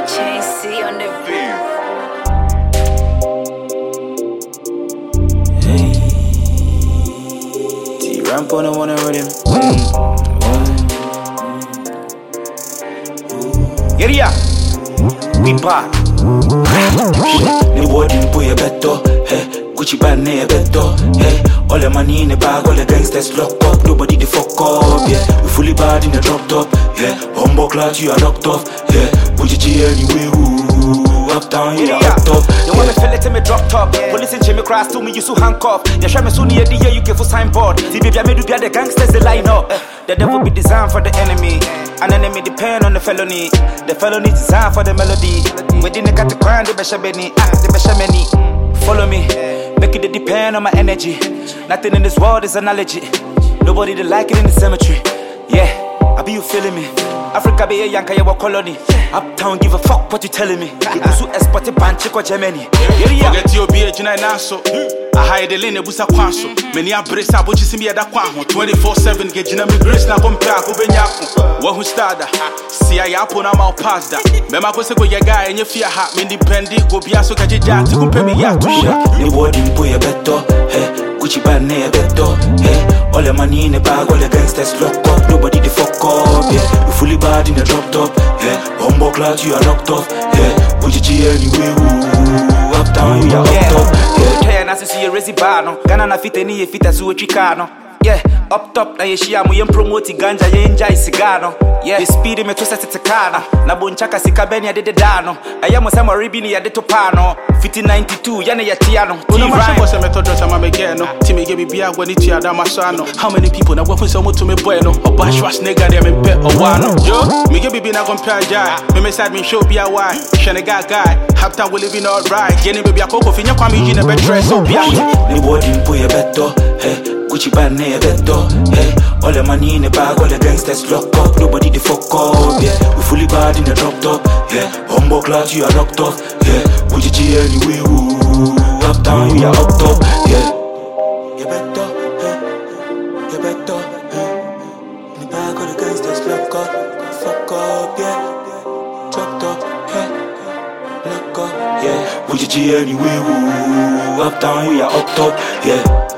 JC on the beat. Hey, T-Ramp on the one rhythm. Yeah, we back. The boy didn't put a better. Hey, Gucci band a better. Hey, all the money in the bag, all the gangsters locked up. Nobody the fuck up. Yeah, we fully bad in the drop top. Yeah, humble class, you are locked off. Yeah, Gucci anyway. Uptown, you are locked up. You want me feel it in me drop top. Police in Jimmy Cross to me, you so handcuff. You show me soon the year you give for signboard. See baby, I made you be the gangsters they line up. The devil be designed for the enemy. An enemy depend on the felony. The felony designed for the melody. Within the cat to grind, the beshameni, the beshameni. Follow me, make it depend on my energy. Nothing in this world is analogy. Nobody they like it in the cemetery. Yeah, I be you feeling me. Africa be a yanka yawa colony. Uptown give a fuck what you telling me. You so exported banchi ko Germany. Forget your be a jina naso. I hide the lane busa kwaso. Many a brace up what you see me at that kwamo. 24/7 get jina me grace na compare ko benyaku. One who started. See I up on my past that. Mema ko se ko ye guy and you fear ha. Me independent go be aso ka jija to go pay me ya to share. The boy didn't put a better. Hey, Gucci band a better. Hey, all the money in the bag, all the gangsters locked up. Nobody the fuck up. Yeah, we fully bad in the drop top. Yeah, humble class, you are locked off. Yeah, Gucci anyway. Uptown, you are locked up. Yeah, na see you resi bano. Gana na fit any fit as you chikano. Yeah, up top na yeshia mu yem promote ganja ye enjoy cigano. Yeah, the speed me to set it kana. Na bonchaka sikabeni ya dede dano. Ayamo sama ribini ya deto pano. 5092 yana ya tiano. Una mashe was a method that I'm again. Timmy gave me beer when it's ya damasano. How many people na weapons so much to me bueno? A bash was nigga them in pet or one. Yo, me give me na compare jai. Me side me show be a why. Shana guy. Halftime we living alright. Jenny baby a coco finya kwa me in a bed dress so be a. The boy didn't put a better. Hey, Gucci band a better. Hey, all the money in the bag, all the gangsters locked up. Nobody the fuck up. Yeah, we fully bad in the drop top. Yeah, humble class, you are locked off. Yeah, Gucci anyway. Uptown, you are up top. Yeah, you better. Hey, you better. Hey, in the bag, all the gangsters locked up. Fuck up. Yeah, drop top. Hey, lock up. Yeah, Gucci anyway. Uptown, you are up top. Yeah.